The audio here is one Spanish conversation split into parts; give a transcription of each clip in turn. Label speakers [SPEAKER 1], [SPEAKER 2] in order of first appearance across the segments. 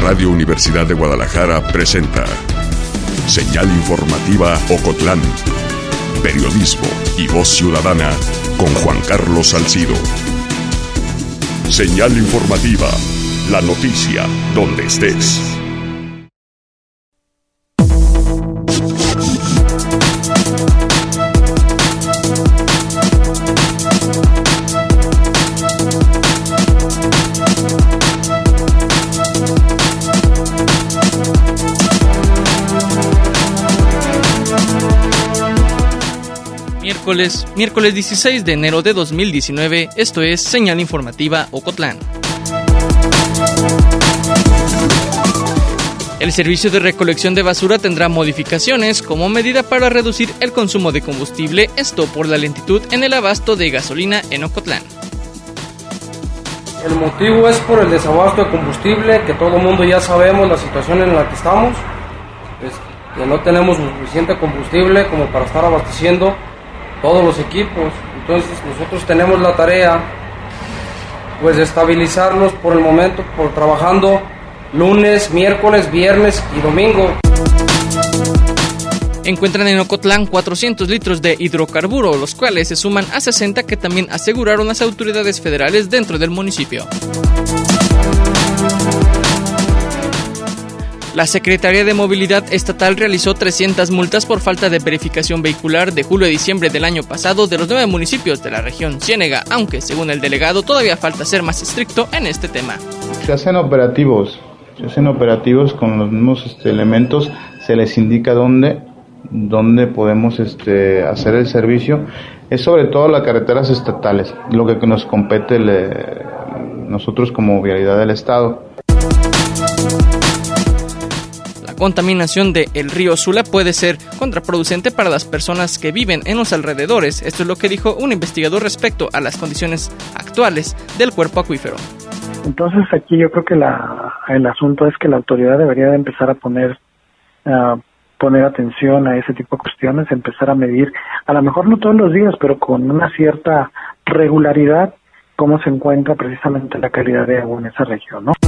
[SPEAKER 1] Radio Universidad de Guadalajara presenta Señal Informativa Ocotlán. Periodismo y voz ciudadana con Juan Carlos Salcido. Señal Informativa, la noticia donde estés.
[SPEAKER 2] Miércoles 16 de enero de 2019, esto es Señal Informativa Ocotlán. El servicio de recolección de basura tendrá modificaciones como medida para reducir el consumo de combustible, esto por la lentitud en el abasto de gasolina en Ocotlán.
[SPEAKER 3] El motivo es por el desabasto de combustible, que todo el mundo ya sabemos la situación en la que estamos, que no tenemos suficiente combustible como para estar abasteciendo todos los equipos. Entonces nosotros tenemos la tarea de estabilizarlos por el momento, por trabajando lunes, miércoles, viernes y domingo.
[SPEAKER 2] Encuentran en Ocotlán 400 litros de hidrocarburo, los cuales se suman a 60 que también aseguraron las autoridades federales dentro del municipio. La Secretaría de Movilidad Estatal realizó 300 multas por falta de verificación vehicular de julio a diciembre del año pasado de los 9 municipios de la región Ciénega, aunque según el delegado todavía falta ser más estricto en este tema.
[SPEAKER 4] Se hacen operativos con los mismos elementos, se les indica dónde podemos hacer el servicio. Es sobre todo las carreteras estatales, lo que nos compete nosotros como vialidad del Estado.
[SPEAKER 2] Contaminación del río Sula puede ser contraproducente para las personas que viven en los alrededores. Esto es lo que dijo un investigador respecto a las condiciones actuales del cuerpo acuífero.
[SPEAKER 5] Entonces aquí yo creo que el asunto es que la autoridad debería de empezar a poner atención a ese tipo de cuestiones, empezar a medir, a lo mejor no todos los días, pero con una cierta regularidad, cómo se encuentra precisamente la calidad de agua en esa región, ¿no?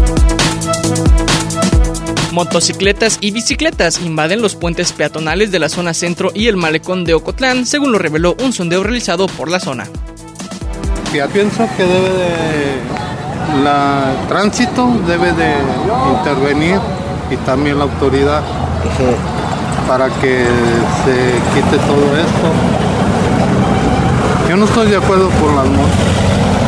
[SPEAKER 2] Motocicletas y bicicletas invaden los puentes peatonales de la zona centro y el malecón de Ocotlán, según lo reveló un sondeo realizado por la zona.
[SPEAKER 6] Yo pienso que tránsito debe de intervenir y también la autoridad para que se quite todo esto. Yo no estoy de acuerdo con las motos.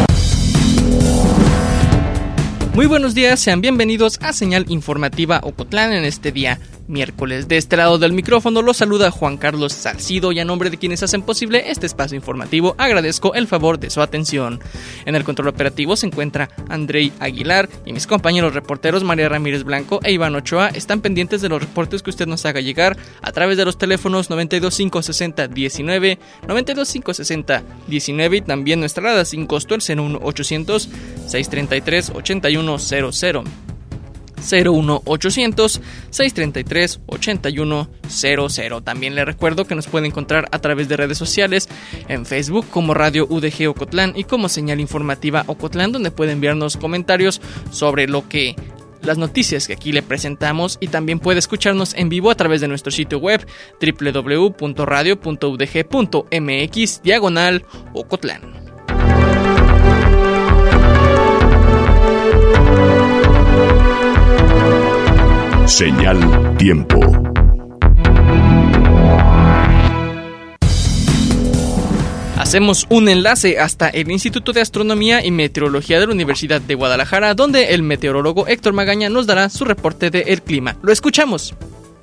[SPEAKER 2] Muy buenos días, sean bienvenidos a Señal Informativa Ocotlán en este día miércoles. De este lado del micrófono los saluda Juan Carlos Salcido y a nombre de quienes hacen posible este espacio informativo agradezco el favor de su atención. En el control operativo se encuentra Andrei Aguilar y mis compañeros reporteros María Ramírez Blanco e Iván Ochoa están pendientes de los reportes que usted nos haga llegar a través de los teléfonos 9256019, 9256019 y también nuestra alada sin costo el 01800 633 8100. 01800 633 8100. También le recuerdo que nos puede encontrar a través de redes sociales en Facebook como Radio UDG Ocotlán y como Señal Informativa Ocotlán, donde puede enviarnos comentarios sobre las noticias que aquí le presentamos, y también puede escucharnos en vivo a través de nuestro sitio web www.radio.udg.mx/Ocotlán.
[SPEAKER 1] Señal Tiempo.
[SPEAKER 2] Hacemos un enlace hasta el Instituto de Astronomía y Meteorología de la Universidad de Guadalajara, donde el meteorólogo Héctor Magaña nos dará su reporte del clima. Lo escuchamos.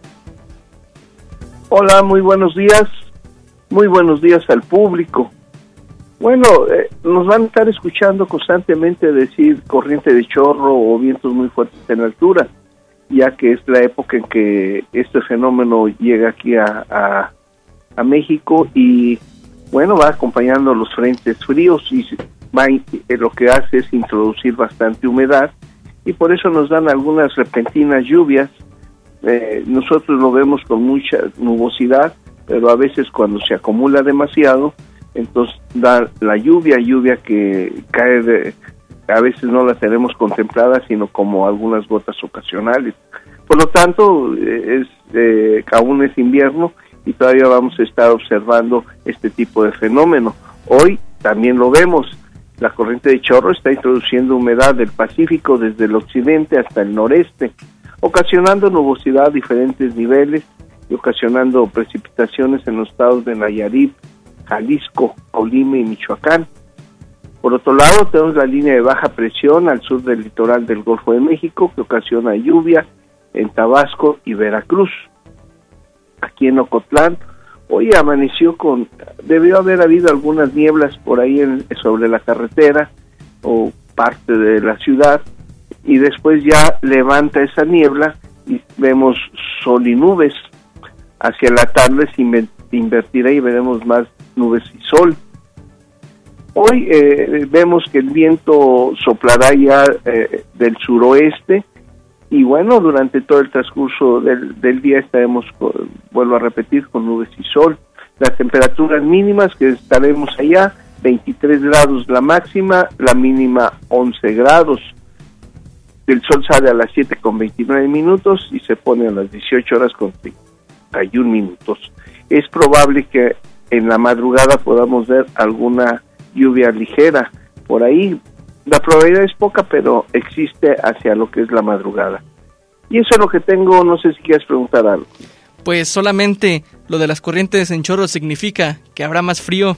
[SPEAKER 7] Hola, muy buenos días. Muy buenos días al público. Bueno, nos van a estar escuchando constantemente decir corriente de chorro o vientos muy fuertes en altura, ya que es la época en que este fenómeno llega aquí a México y, bueno, va acompañando los frentes fríos y lo que hace es introducir bastante humedad y por eso nos dan algunas repentinas lluvias. Nosotros lo vemos con mucha nubosidad, pero a veces cuando se acumula demasiado, entonces da la lluvia que cae a veces no las tenemos contempladas, sino como algunas gotas ocasionales. Por lo tanto, aún es invierno y todavía vamos a estar observando este tipo de fenómeno. Hoy también lo vemos, la corriente de chorro está introduciendo humedad del Pacífico desde el occidente hasta el noreste, ocasionando nubosidad a diferentes niveles y ocasionando precipitaciones en los estados de Nayarit, Jalisco, Colima y Michoacán. Por otro lado, tenemos la línea de baja presión al sur del litoral del Golfo de México, que ocasiona lluvia en Tabasco y Veracruz. Aquí en Ocotlán, hoy amaneció debió haber habido algunas nieblas por ahí sobre la carretera o parte de la ciudad, y después ya levanta esa niebla y vemos sol y nubes. Hacia la tarde se invertirá y veremos más nubes y sol. Hoy vemos que el viento soplará ya del suroeste, y bueno, durante todo el transcurso del día estaremos, vuelvo a repetir, con nubes y sol. Las temperaturas mínimas que estaremos allá, 23 grados la máxima, la mínima 11 grados. El sol sale a las 7:29 y se pone a las 18:31. Es probable que en la madrugada podamos ver alguna lluvia ligera por ahí. La probabilidad es poca, pero existe hacia lo que es la madrugada. Y eso es lo que tengo, no sé si quieres preguntar algo.
[SPEAKER 2] Pues solamente lo de las corrientes en chorro significa que habrá más frío.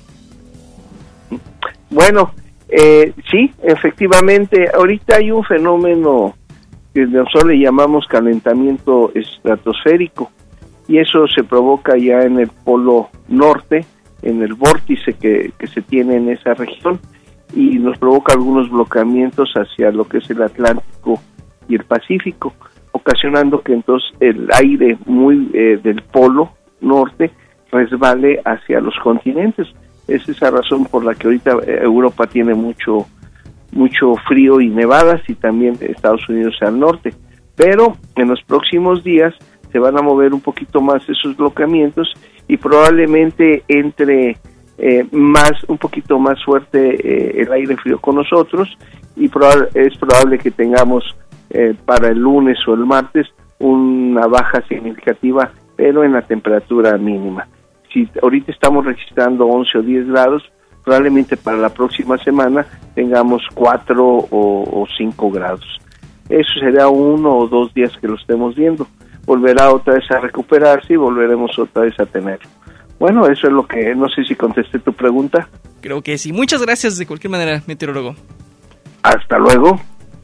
[SPEAKER 7] Bueno, sí, efectivamente, ahorita hay un fenómeno que nosotros le llamamos calentamiento estratosférico, y eso se provoca ya en el polo norte, en el vórtice que se tiene en esa región, y nos provoca algunos bloqueamientos hacia lo que es el Atlántico y el Pacífico, ocasionando que entonces el aire muy del polo norte resbale hacia los continentes. Es esa razón por la que ahorita Europa tiene mucho frío y nevadas, y también Estados Unidos al norte. Pero en los próximos días se van a mover un poquito más esos bloqueamientos, y probablemente entre un poquito más fuerte el aire frío con nosotros, y es probable que tengamos para el lunes o el martes una baja significativa, pero en la temperatura mínima. Si ahorita estamos registrando 11 o 10 grados, probablemente para la próxima semana tengamos 4 o 5 grados. Eso será 1 o 2 días que lo estemos viendo. Volverá otra vez a recuperarse y volveremos otra vez a tenerlo. Bueno, eso es lo que... No sé si contesté tu pregunta.
[SPEAKER 2] Creo que sí. Muchas gracias de cualquier manera, meteorólogo.
[SPEAKER 7] Hasta luego.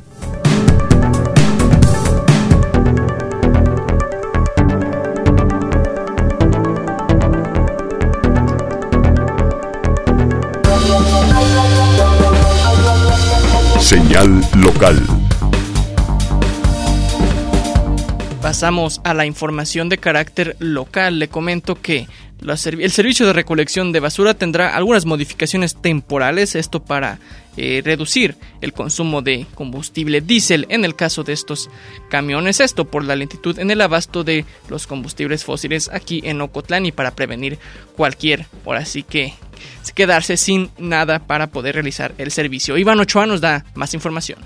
[SPEAKER 1] Señal local.
[SPEAKER 2] Pasamos a la información de carácter local. Le comento que el servicio de recolección de basura tendrá algunas modificaciones temporales, esto para reducir el consumo de combustible diésel en el caso de estos camiones, esto por la lentitud en el abasto de los combustibles fósiles aquí en Ocotlán, y para prevenir cualquier, ahora sí que quedarse sin nada para poder realizar el servicio. Iván Ochoa nos da más información.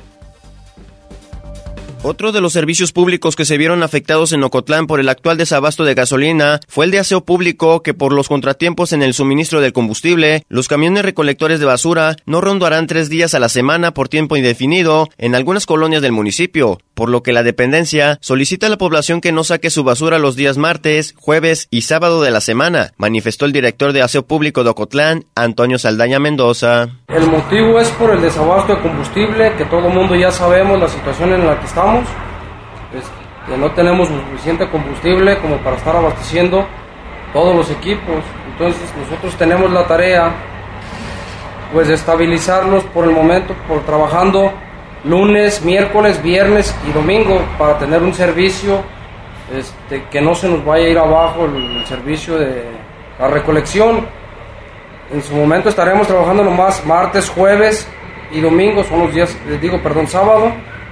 [SPEAKER 8] Otro de los servicios públicos que se vieron afectados en Ocotlán por el actual desabasto de gasolina fue el de aseo público, que por los contratiempos en el suministro del combustible, los camiones recolectores de basura no rondarán 3 días a la semana por tiempo indefinido en algunas colonias del municipio, por lo que la dependencia solicita a la población que no saque su basura los días martes, jueves y sábado de la semana, manifestó el director de aseo público de Ocotlán, Antonio Saldaña Mendoza.
[SPEAKER 3] El motivo es por el desabasto de combustible, que todo el mundo ya sabemos la situación en la que estamos. Que no tenemos suficiente combustible como para estar abasteciendo todos los equipos. Entonces nosotros tenemos la tarea pues de estabilizarlos por el momento, por trabajando lunes, miércoles, viernes y domingo, para tener un servicio que no se nos vaya a ir abajo el servicio de la recolección. En su momento estaremos trabajando nomás martes, jueves y domingo, son los días, sábado,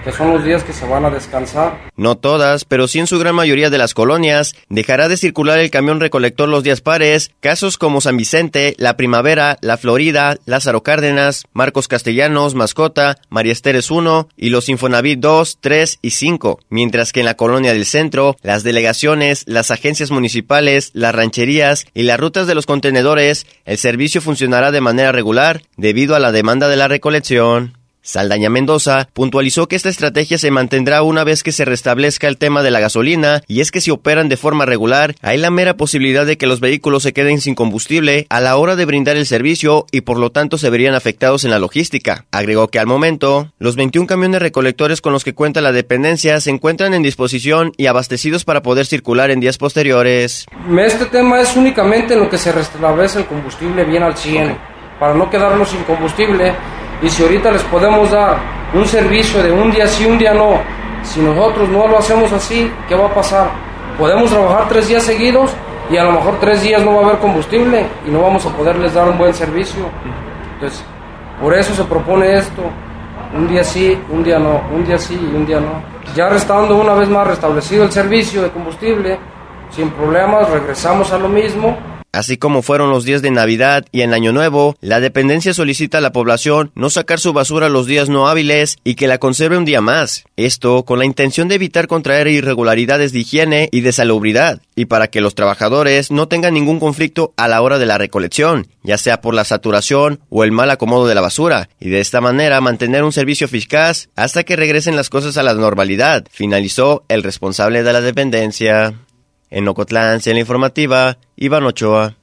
[SPEAKER 3] que son los días que se van a descansar.
[SPEAKER 8] No todas, pero sí en su gran mayoría de las colonias, dejará de circular el camión recolector los días pares. Casos como San Vicente, La Primavera, La Florida, Lázaro Cárdenas, Marcos Castellanos, Mascota, María Esteres 1 y los Infonavit 2, 3 y 5. Mientras que en la colonia del centro, las delegaciones, las agencias municipales, las rancherías y las rutas de los contenedores, el servicio funcionará de manera regular debido a la demanda de la recolección. Saldaña Mendoza puntualizó que esta estrategia se mantendrá una vez que se restablezca el tema de la gasolina, y es que si operan de forma regular, hay la mera posibilidad de que los vehículos se queden sin combustible a la hora de brindar el servicio y por lo tanto se verían afectados en la logística. Agregó que al momento, los 21 camiones recolectores con los que cuenta la dependencia se encuentran en disposición y abastecidos para poder circular en días posteriores.
[SPEAKER 3] Este tema es únicamente en lo que se restablece el combustible bien al 100, para no quedarnos sin combustible. Y si ahorita les podemos dar un servicio de un día sí, un día no, si nosotros no lo hacemos así, ¿qué va a pasar? Podemos trabajar 3 días seguidos y a lo mejor 3 días no va a haber combustible y no vamos a poderles dar un buen servicio. Entonces, por eso se propone esto, un día sí, un día no, un día sí y un día no. Ya restando una vez más restablecido el servicio de combustible, sin problemas, regresamos a lo mismo.
[SPEAKER 8] Así como fueron los días de Navidad y en Año Nuevo, la dependencia solicita a la población no sacar su basura los días no hábiles y que la conserve un día más. Esto con la intención de evitar contraer irregularidades de higiene y de salubridad, y para que los trabajadores no tengan ningún conflicto a la hora de la recolección, ya sea por la saturación o el mal acomodo de la basura, y de esta manera mantener un servicio eficaz hasta que regresen las cosas a la normalidad, finalizó el responsable de la dependencia. En Ocotlán, en la informativa, Iván Ochoa.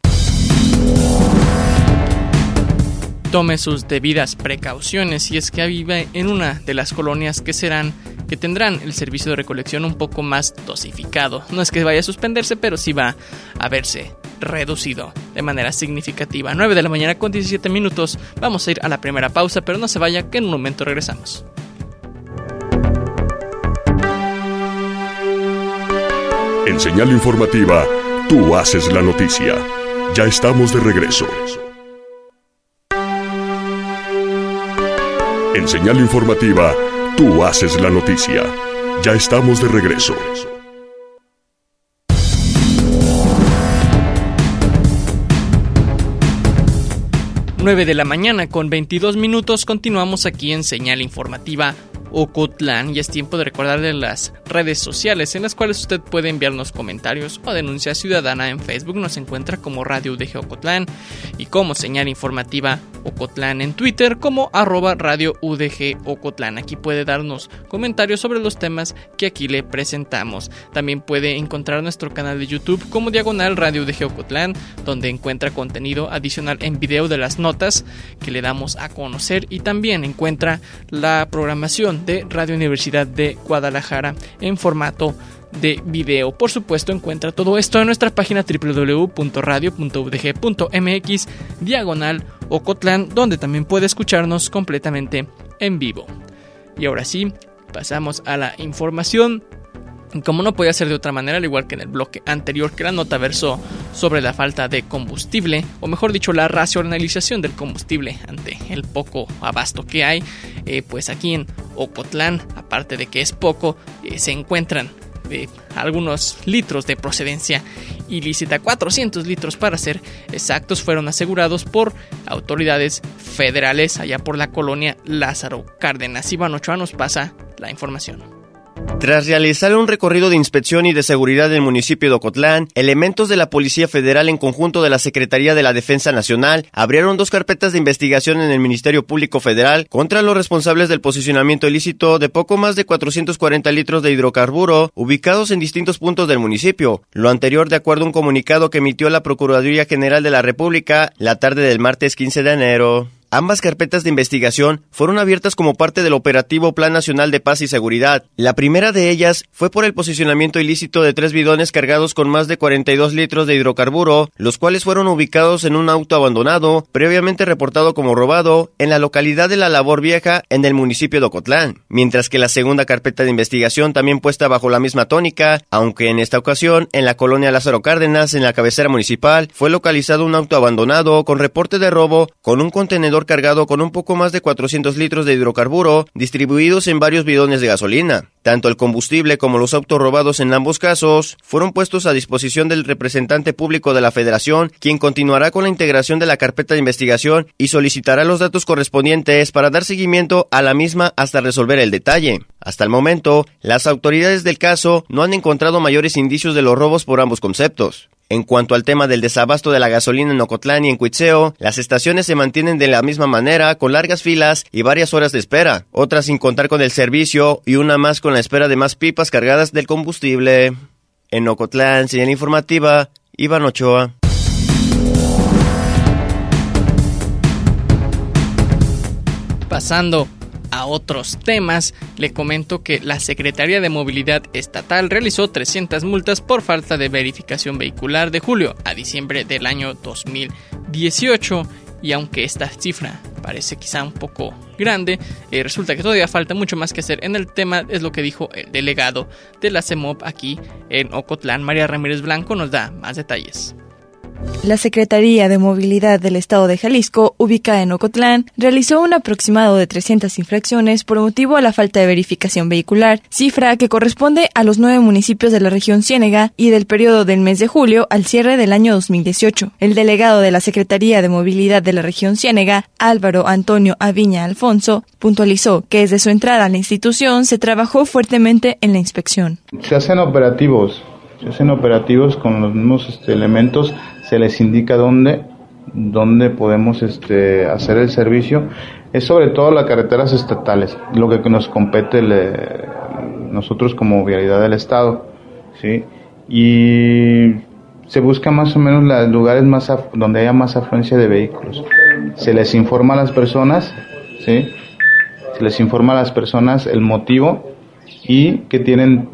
[SPEAKER 2] Tome sus debidas precauciones si es que vive en una de las colonias que tendrán el servicio de recolección un poco más dosificado. No es que vaya a suspenderse, pero sí va a verse reducido de manera significativa. 9 de la mañana con 17 minutos. Vamos a ir a la primera pausa, pero no se vaya, que en un momento regresamos.
[SPEAKER 1] En Señal Informativa, tú haces la noticia. Ya estamos de regreso. En Señal Informativa, tú haces la noticia. Ya estamos de regreso.
[SPEAKER 2] Nueve de la mañana con 22 minutos. Continuamos aquí en Señal Informativa Ocotlán, y es tiempo de recordarle las redes sociales en las cuales usted puede enviarnos comentarios o denuncia ciudadana. En Facebook nos encuentra como Radio UDG Ocotlán y como Señal Informativa Ocotlán, en Twitter como @Radio UDG Ocotlán. Aquí puede darnos comentarios sobre los temas que aquí le presentamos. También puede encontrar nuestro canal de YouTube como Diagonal Radio UDG Ocotlán, donde encuentra contenido adicional en video de las notas que le damos a conocer, y también encuentra la programación de Radio Universidad de Guadalajara en formato de video. Por supuesto, encuentra todo esto en nuestra página www.radio.udg.mx/Ocotlán, donde también puede escucharnos completamente en vivo. Y ahora sí, pasamos a la información. Como no podía ser de otra manera, al igual que en el bloque anterior, que la nota versó sobre la falta de combustible, o mejor dicho, la racionalización del combustible ante el poco abasto que hay, pues aquí en Ocotlán, aparte de que es poco, se encuentran algunos litros de procedencia ilícita. 400 litros para ser exactos fueron asegurados por autoridades federales allá por la colonia Lázaro Cárdenas. Iván Ochoa nos pasa la información.
[SPEAKER 8] Tras realizar un recorrido de inspección y de seguridad en el municipio de Ocotlán, elementos de la Policía Federal en conjunto de la Secretaría de la Defensa Nacional abrieron 2 carpetas de investigación en el Ministerio Público Federal contra los responsables del posicionamiento ilícito de poco más de 440 litros de hidrocarburo ubicados en distintos puntos del municipio. Lo anterior de acuerdo a un comunicado que emitió la Procuraduría General de la República la tarde del martes 15 de enero. Ambas carpetas de investigación fueron abiertas como parte del operativo Plan Nacional de Paz y Seguridad. La primera de ellas fue por el posicionamiento ilícito de 3 bidones cargados con más de 42 litros de hidrocarburo, los cuales fueron ubicados en un auto abandonado, previamente reportado como robado, en la localidad de La Labor Vieja, en el municipio de Ocotlán. Mientras que la segunda carpeta de investigación, también puesta bajo la misma tónica, aunque en esta ocasión, en la colonia Lázaro Cárdenas, en la cabecera municipal, fue localizado un auto abandonado con reporte de robo con un contenedor contenedor cargado con un poco más de 400 litros de hidrocarburo distribuidos en varios bidones de gasolina. Tanto el combustible como los autos robados en ambos casos fueron puestos a disposición del representante público de la Federación, quien continuará con la integración de la carpeta de investigación y solicitará los datos correspondientes para dar seguimiento a la misma hasta resolver el detalle. Hasta el momento, las autoridades del caso no han encontrado mayores indicios de los robos por ambos conceptos. En cuanto al tema del desabasto de la gasolina en Ocotlán y en Cuitzeo, las estaciones se mantienen de la misma manera, con largas filas y varias horas de espera, otras sin contar con el servicio y una más con la espera de más pipas cargadas del combustible. En Ocotlán, señal informativa, Iván Ochoa.
[SPEAKER 2] Pasando a otros temas, le comento que la Secretaría de Movilidad Estatal realizó 300 multas por falta de verificación vehicular de julio a diciembre del año 2018, y aunque esta cifra parece quizá un poco grande, resulta que todavía falta mucho más que hacer en el tema, es lo que dijo el delegado de la CEMOP aquí en Ocotlán. María Ramírez Blanco nos da más detalles.
[SPEAKER 9] La Secretaría de Movilidad del Estado de Jalisco, ubicada en Ocotlán, realizó un aproximado de 300 infracciones por motivo a la falta de verificación vehicular, cifra que corresponde a los 9 municipios de la región Ciénega y del periodo del mes de julio al cierre del año 2018. El delegado de la Secretaría de Movilidad de la región Ciénega, Álvaro Antonio Aviña Alfonso, puntualizó que desde su entrada a la institución se trabajó fuertemente en la inspección.
[SPEAKER 4] Se hacen operativos con los mismos elementos, se les indica dónde podemos hacer el servicio. Es sobre todo las carreteras estatales, lo que nos compete nosotros como vialidad del Estado, ¿sí? Y se busca más o menos los lugares donde haya más afluencia de vehículos. Se les informa a las personas, ¿sí? Se les informa a las personas el motivo y que tienen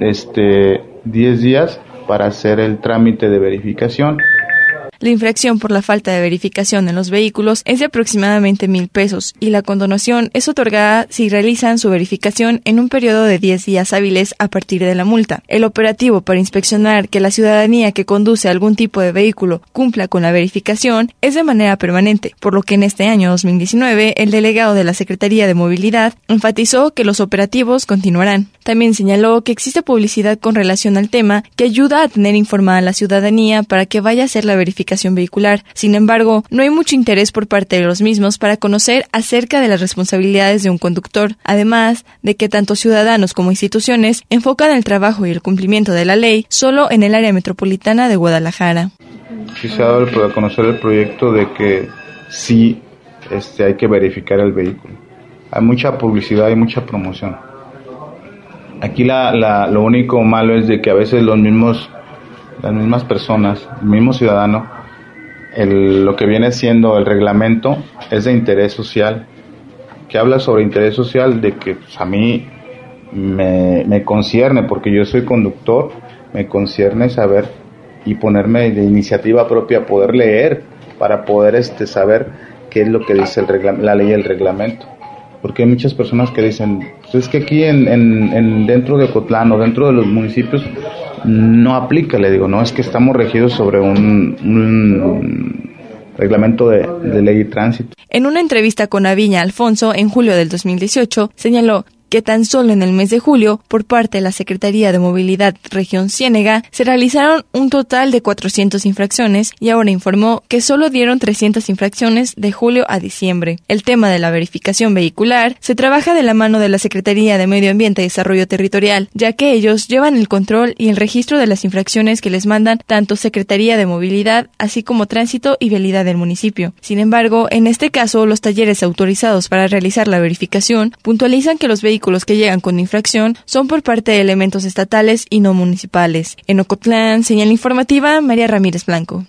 [SPEAKER 4] 10 días para hacer el trámite de verificación.
[SPEAKER 9] La infracción por la falta de verificación en los vehículos es de aproximadamente 1,000 pesos y la condonación es otorgada si realizan su verificación en un periodo de 10 días hábiles a partir de la multa. El operativo para inspeccionar que la ciudadanía que conduce algún tipo de vehículo cumpla con la verificación es de manera permanente, por lo que en este año 2019 el delegado de la Secretaría de Movilidad enfatizó que los operativos continuarán. También señaló que existe publicidad con relación al tema que ayuda a tener informada a la ciudadanía para que vaya a hacer la verificación vehicular. Sin embargo, no hay mucho interés por parte de los mismos para conocer acerca de las responsabilidades de un conductor, además de que tanto ciudadanos como instituciones enfocan el trabajo y el cumplimiento de la ley solo en el área metropolitana de Guadalajara.
[SPEAKER 4] Sí se ha dado a conocer el proyecto de que sí hay que verificar el vehículo. Hay mucha publicidad y mucha promoción. Aquí lo único malo es de que a veces las mismas personas, el mismo ciudadano, lo que viene siendo el reglamento es de interés social, que habla sobre interés social, de que a mí me concierne, porque yo soy conductor, me concierne saber y ponerme de iniciativa propia, poder leer para poder saber qué es lo que dice la ley y el reglamento. Porque hay muchas personas que dicen, pues es que aquí dentro de Ocotlán o dentro de los municipios no aplica. Le digo, no, es que estamos regidos sobre un reglamento de ley y tránsito.
[SPEAKER 9] En una entrevista con Aviña Alfonso en julio del 2018, señaló que tan solo en el mes de julio, por parte de la Secretaría de Movilidad Región Ciénega, se realizaron un total de 400 infracciones y ahora informó que solo dieron 300 infracciones de julio a diciembre. El tema de la verificación vehicular se trabaja de la mano de la Secretaría de Medio Ambiente y Desarrollo Territorial, ya que ellos llevan el control y el registro de las infracciones que les mandan tanto Secretaría de Movilidad, así como Tránsito y Vialidad del municipio. Sin embargo, en este caso, los talleres autorizados para realizar la verificación puntualizan que los vehículos que llegan con infracción son por parte de elementos estatales y no municipales. En Ocotlán, señal informativa, María Ramírez Blanco.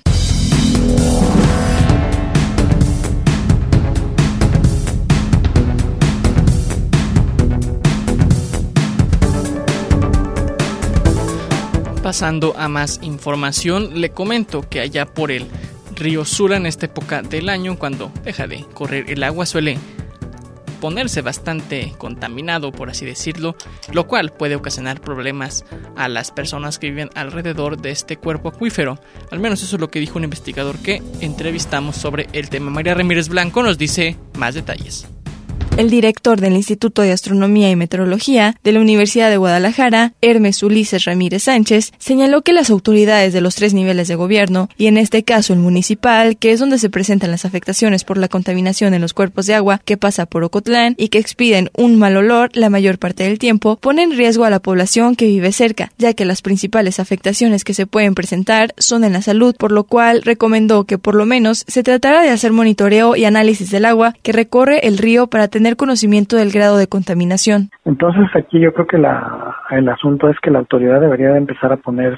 [SPEAKER 2] Pasando a más información, le comento que allá por el río Sula, en esta época del año, cuando deja de correr el agua, suele ponerse bastante contaminado, por así decirlo, lo cual puede ocasionar problemas a las personas que viven alrededor de este cuerpo acuífero. Al menos eso es lo que dijo un investigador que entrevistamos sobre el tema. María Ramírez Blanco nos dice más detalles.
[SPEAKER 9] El director del Instituto de Astronomía y Meteorología de la Universidad de Guadalajara, Hermes Ulises Ramírez Sánchez, señaló que las autoridades de los 3 niveles de gobierno, y en este caso el municipal, que es donde se presentan las afectaciones por la contaminación en los cuerpos de agua que pasa por Ocotlán y que expiden un mal olor la mayor parte del tiempo, ponen en riesgo a la población que vive cerca, ya que las principales afectaciones que se pueden presentar son en la salud, por lo cual recomendó que por lo menos se tratara de hacer monitoreo y análisis del agua que recorre el río para tener conocimiento del grado de contaminación.
[SPEAKER 5] Entonces aquí yo creo que el asunto es que la autoridad debería de empezar a poner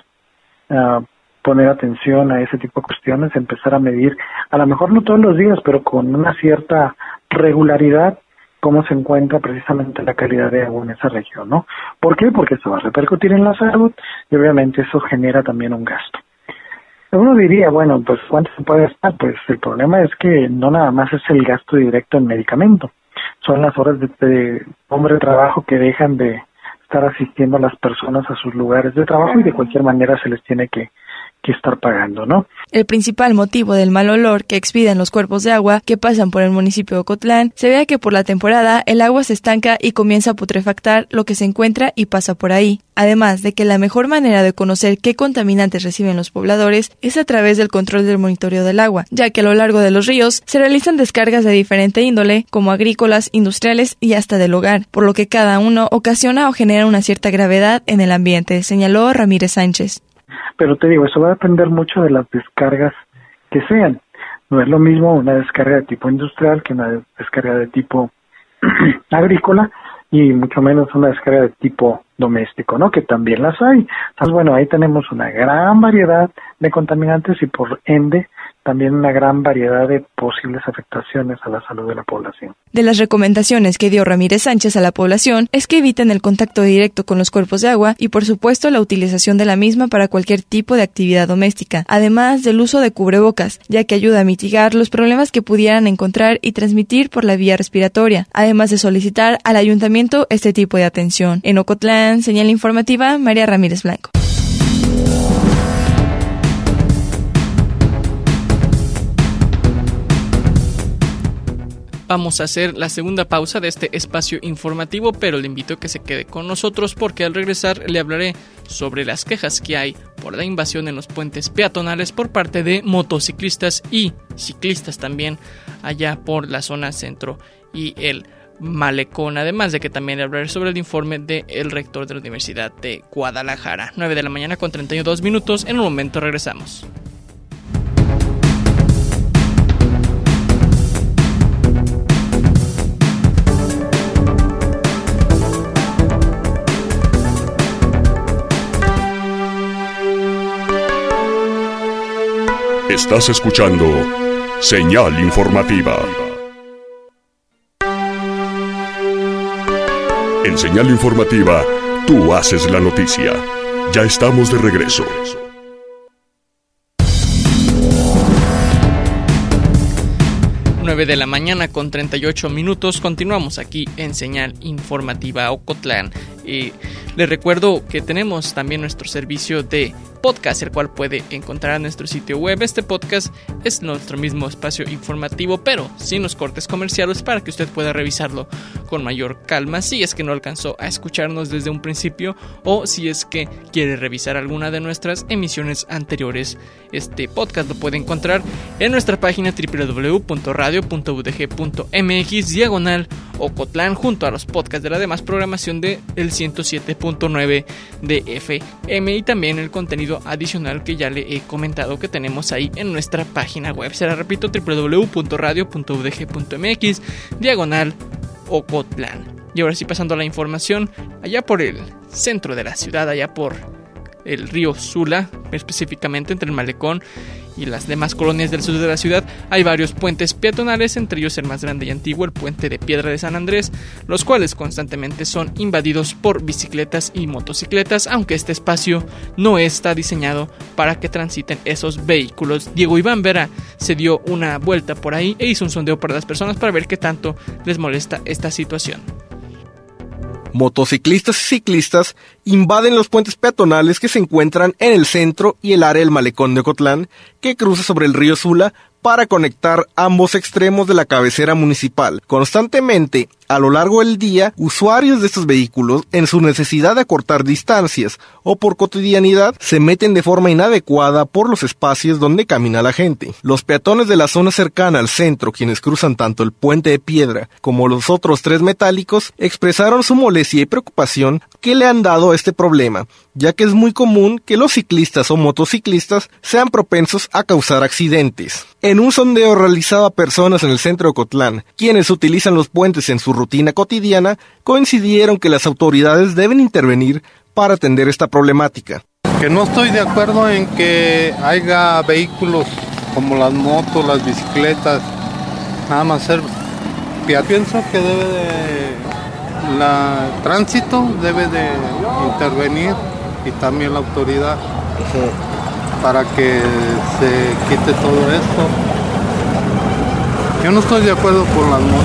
[SPEAKER 5] atención a ese tipo de cuestiones, empezar a medir, a lo mejor no todos los días, pero con una cierta regularidad, cómo se encuentra precisamente la calidad de agua en esa región, ¿no? ¿Por qué? Porque eso va a repercutir en la salud y obviamente eso genera también un gasto. Uno diría, bueno, pues ¿cuánto se puede gastar? Pues el problema es que no nada más es el gasto directo en medicamento, son las horas de hombre de trabajo que dejan de estar asistiendo a las personas a sus lugares de trabajo y de cualquier manera se les tiene que estar pagando, ¿no?
[SPEAKER 9] El principal motivo del mal olor que expiden los cuerpos de agua que pasan por el municipio de Ocotlán se ve que por la temporada el agua se estanca y comienza a putrefactar lo que se encuentra y pasa por ahí. Además de que la mejor manera de conocer qué contaminantes reciben los pobladores es a través del control del monitoreo del agua, ya que a lo largo de los ríos se realizan descargas de diferente índole, como agrícolas, industriales y hasta del hogar, por lo que cada uno ocasiona o genera una cierta gravedad en el ambiente, señaló Ramírez Sánchez.
[SPEAKER 5] Pero te digo, eso va a depender mucho de las descargas que sean. No es lo mismo una descarga de tipo industrial que una descarga de tipo agrícola y mucho menos una descarga de tipo doméstico, ¿no? Que también las hay. Entonces, bueno, ahí tenemos una gran variedad de contaminantes y por ende también una gran variedad de posibles afectaciones a la salud de la población.
[SPEAKER 9] De las recomendaciones que dio Ramírez Sánchez a la población es que eviten el contacto directo con los cuerpos de agua y por supuesto la utilización de la misma para cualquier tipo de actividad doméstica, además del uso de cubrebocas, ya que ayuda a mitigar los problemas que pudieran encontrar y transmitir por la vía respiratoria, además de solicitar al ayuntamiento este tipo de atención. En Ocotlán, señal informativa, María Ramírez Blanco.
[SPEAKER 2] Vamos a hacer la segunda pausa de este espacio informativo, pero le invito a que se quede con nosotros porque al regresar le hablaré sobre las quejas que hay por la invasión en los puentes peatonales por parte de motociclistas y ciclistas también allá por la zona centro y el Malecón, además de que también le hablaré sobre el informe del rector de la Universidad de Guadalajara. 9 de la mañana con 32 minutos, en un momento regresamos.
[SPEAKER 1] Estás escuchando Señal Informativa. En Señal Informativa, tú haces la noticia. Ya estamos de regreso.
[SPEAKER 2] 9 de la mañana con 38 minutos. Continuamos aquí en Señal Informativa Ocotlán. Les recuerdo que tenemos también nuestro servicio de podcast, el cual puede encontrar en nuestro sitio web. Este podcast es nuestro mismo espacio informativo, pero sin los cortes comerciales, para que usted pueda revisarlo con mayor calma si es que no alcanzó a escucharnos desde un principio o si es que quiere revisar alguna de nuestras emisiones anteriores. Este podcast lo puede encontrar en nuestra página www.radio.udg.mx/Ocotlán, junto a los podcasts de la demás programación de el 107.9 de FM y también el contenido adicional que ya le he comentado que tenemos ahí en nuestra página web. Se la repito, www.radio.udg.mx/Ocotlán. Y ahora sí, pasando a la información, allá por el centro de la ciudad, allá por el río Sula, específicamente entre el Malecón y las demás colonias del sur de la ciudad hay varios puentes peatonales, entre ellos el más grande y antiguo, el puente de Piedra de San Andrés, los cuales constantemente son invadidos por bicicletas y motocicletas, aunque este espacio no está diseñado para que transiten esos vehículos. Diego Iván Vera se dio una vuelta por ahí e hizo un sondeo para las personas para ver qué tanto les molesta esta situación.
[SPEAKER 10] Motociclistas y ciclistas invaden los puentes peatonales que se encuentran en el centro y el área del malecón de Ocotlán, que cruza sobre el río Sula para conectar ambos extremos de la cabecera municipal. Constantemente, a lo largo del día, usuarios de estos vehículos, en su necesidad de acortar distancias o por cotidianidad, se meten de forma inadecuada por los espacios donde camina la gente. Los peatones de la zona cercana al centro, quienes cruzan tanto el puente de piedra como los otros 3 metálicos, expresaron su molestia y preocupación que le han dado a este problema, ya que es muy común que los ciclistas o motociclistas sean propensos a causar accidentes. En un sondeo realizado a personas en el centro de Ocotlán, quienes utilizan los puentes en su rutina cotidiana, coincidieron que las autoridades deben intervenir para atender esta problemática.
[SPEAKER 6] Que no estoy de acuerdo en que haya vehículos como las motos, las bicicletas, nada más ser. Pienso que tránsito debe de intervenir y también la autoridad para que se quite todo esto. Yo no estoy de acuerdo con las motos.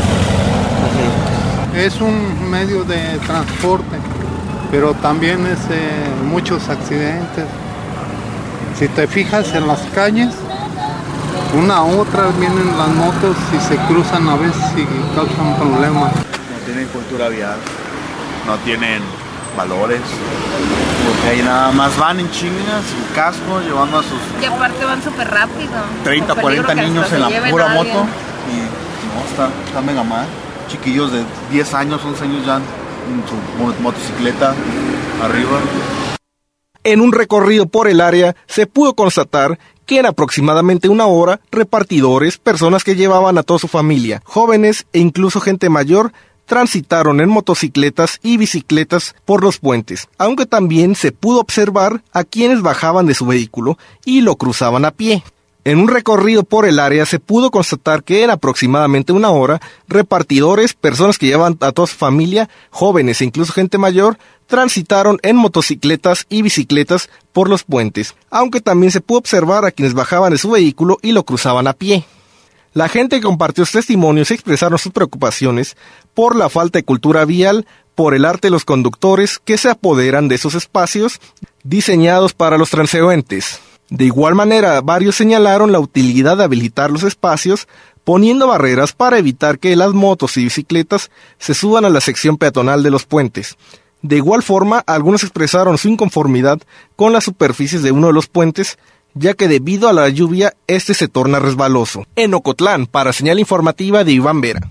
[SPEAKER 6] Es un medio de transporte, pero también es muchos accidentes. Si te fijas en las calles, una a otra vienen las motos y se cruzan a veces y causan problemas.
[SPEAKER 11] No tienen cultura vial, no tienen valores, porque ahí nada más van en chingas, sin casco, llevando a sus...
[SPEAKER 12] Y aparte van súper rápido.
[SPEAKER 11] 30, 40 niños en la pura moto y no, está mega mal. Chiquillos de 10 años, 11 años ya en su motocicleta arriba.
[SPEAKER 10] En un recorrido por el área se pudo constatar que en aproximadamente una hora, repartidores, personas que llevaban a toda su familia, jóvenes e incluso gente mayor, transitaron en motocicletas y bicicletas por los puentes, aunque también se pudo observar a quienes bajaban de su vehículo y lo cruzaban a pie. En un recorrido por el área se pudo constatar que en aproximadamente una hora, repartidores, personas que llevan a toda su familia, jóvenes e incluso gente mayor, transitaron en motocicletas y bicicletas por los puentes, aunque también se pudo observar a quienes bajaban de su vehículo y lo cruzaban a pie. La gente que compartió sus testimonios expresaron sus preocupaciones por la falta de cultura vial, por el arte de los conductores que se apoderan de esos espacios diseñados para los transeúntes. De igual manera, varios señalaron la utilidad de habilitar los espacios, poniendo barreras para evitar que las motos y bicicletas se suban a la sección peatonal de los puentes. De igual forma, algunos expresaron su inconformidad con las superficies de uno de los puentes, ya que debido a la lluvia, este se torna resbaloso. En Ocotlán, para Señal Informativa de Iván Vera.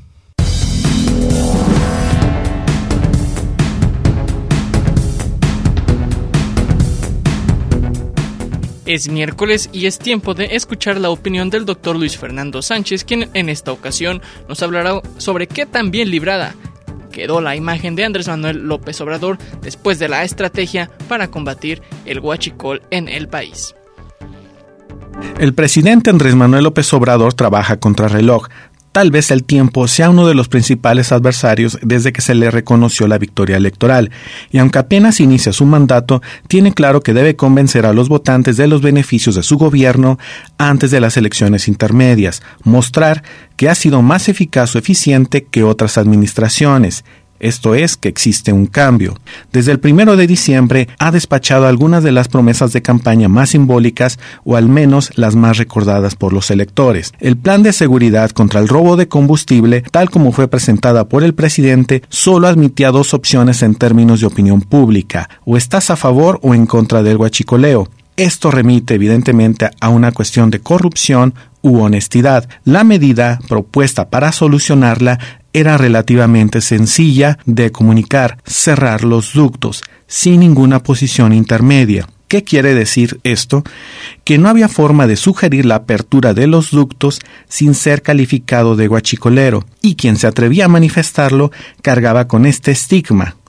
[SPEAKER 2] Es miércoles y es tiempo de escuchar la opinión del doctor Luis Fernando Sánchez, quien en esta ocasión nos hablará sobre qué tan bien librada quedó la imagen de Andrés Manuel López Obrador después de la estrategia para combatir el huachicol en el país.
[SPEAKER 13] El presidente Andrés Manuel López Obrador trabaja contra reloj. Tal vez el tiempo sea uno de los principales adversarios desde que se le reconoció la victoria electoral, y aunque apenas inicia su mandato, tiene claro que debe convencer a los votantes de los beneficios de su gobierno antes de las elecciones intermedias, mostrar que ha sido más eficaz o eficiente que otras administraciones. Esto es, que existe un cambio. Desde el 1 de diciembre ha despachado algunas de las promesas de campaña más simbólicas o al menos las más recordadas por los electores. El plan de seguridad contra el robo de combustible, tal como fue presentada por el presidente, solo admitía 2 opciones en términos de opinión pública: o estás a favor o en contra del huachicoleo. Esto remite evidentemente a una cuestión de corrupción u honestidad. La medida propuesta para solucionarla era relativamente sencilla de comunicar: cerrar los ductos, sin ninguna posición intermedia. ¿Qué quiere decir esto? Que no había forma de sugerir la apertura de los ductos sin ser calificado de huachicolero, y quien se atrevía a manifestarlo cargaba con este estigma: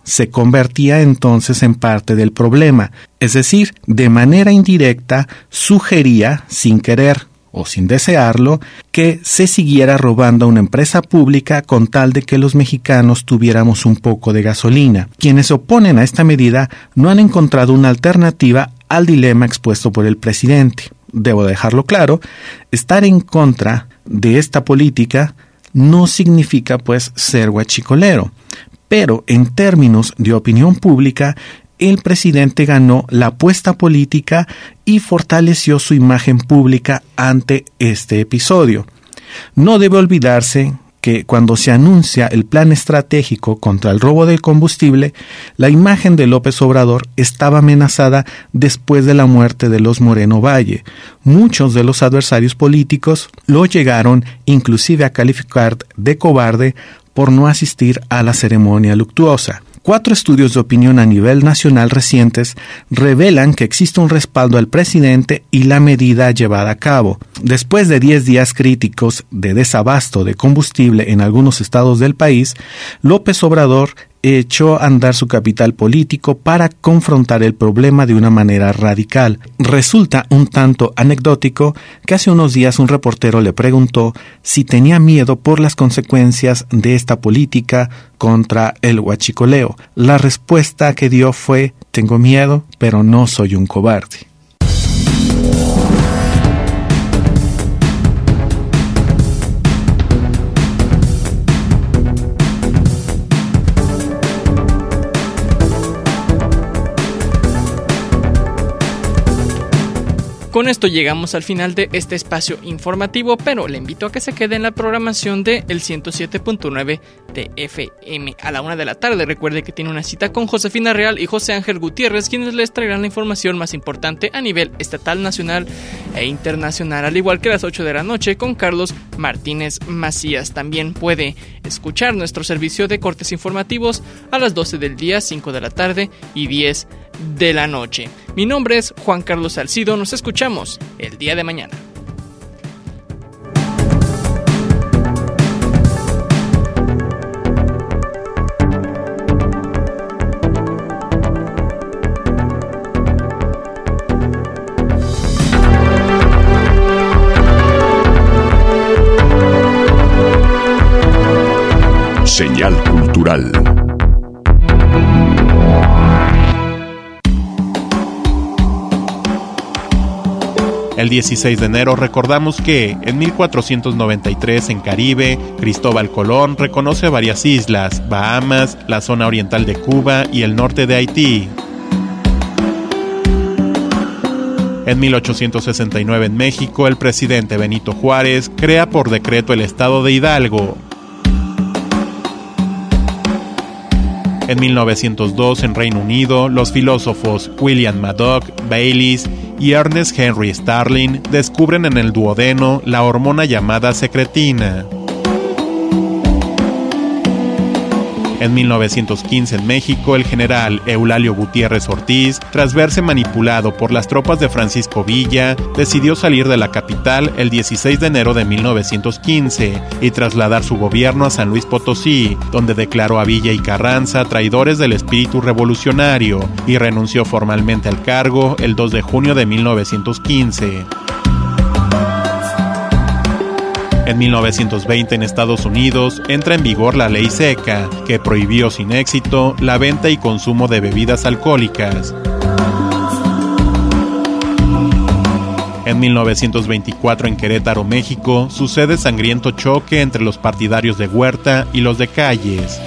[SPEAKER 13] se convertía entonces en parte del problema, es decir, de manera indirecta sugería, sin querer o sin desearlo, que se siguiera robando a una empresa pública con tal de que los mexicanos tuviéramos un poco de gasolina. Quienes se oponen a esta medida no han encontrado una alternativa al dilema expuesto por el presidente. Debo dejarlo claro, estar en contra de esta política no significa pues ser guachicolero, pero en términos de opinión pública, el presidente ganó la apuesta política y fortaleció su imagen pública ante este episodio. No debe olvidarse que cuando se anuncia el plan estratégico contra el robo del combustible, la imagen de López Obrador estaba amenazada después de la muerte de los Moreno Valle. Muchos de los adversarios políticos lo llegaron inclusive a calificar de cobarde por no asistir a la ceremonia luctuosa. 4 estudios de opinión a nivel nacional recientes revelan que existe un respaldo al presidente y la medida llevada a cabo. Después de 10 días críticos de desabasto de combustible en algunos estados del país, López Obrador echó a andar su capital político para confrontar el problema de una manera radical. Resulta un tanto anecdótico que hace unos días un reportero le preguntó si tenía miedo por las consecuencias de esta política contra el huachicoleo. La respuesta que dio fue: tengo miedo, pero no soy un cobarde.
[SPEAKER 2] Con esto llegamos al final de este espacio informativo, pero le invito a que se quede en la programación de el 107.9 de FM a la 1 de la tarde. Recuerde que tiene una cita con Josefina Real y José Ángel Gutiérrez, quienes les traerán la información más importante a nivel estatal, nacional e internacional, al igual que a las 8 de la noche con Carlos Martínez Macías. También puede escuchar nuestro servicio de cortes informativos a las 12 del día, 5 de la tarde y 10 de la noche. Mi nombre es Juan Carlos Salcido. Nos escuchamos el día de mañana.
[SPEAKER 1] Señal cultural.
[SPEAKER 14] El 16 de enero recordamos que, en 1493 en Caribe, Cristóbal Colón reconoce varias islas, Bahamas, la zona oriental de Cuba y el norte de Haití. En 1869 en México, el presidente Benito Juárez crea por decreto el estado de Hidalgo. En 1902 en Reino Unido, los filósofos William Madoc, Baylis y Ernest Henry Starling descubren en el duodeno la hormona llamada secretina. En 1915 en México, el general Eulalio Gutiérrez Ortiz, tras verse manipulado por las tropas de Francisco Villa, decidió salir de la capital el 16 de enero de 1915 y trasladar su gobierno a San Luis Potosí, donde declaró a Villa y Carranza traidores del espíritu revolucionario y renunció formalmente al cargo el 2 de junio de 1915. En 1920 en Estados Unidos entra en vigor la Ley Seca, que prohibió sin éxito la venta y consumo de bebidas alcohólicas. En 1924 en Querétaro, México, sucede sangriento choque entre los partidarios de Huerta y los de Calles.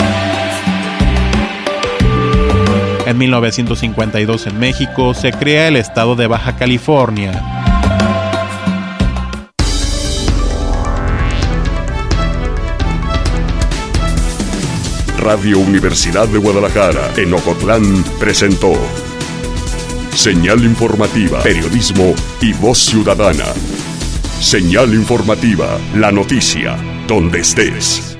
[SPEAKER 14] En 1952 en México se crea el estado de Baja California.
[SPEAKER 1] Radio Universidad de Guadalajara, en Ocotlán, presentó Señal Informativa, Periodismo y Voz Ciudadana. Señal Informativa, la noticia, donde estés.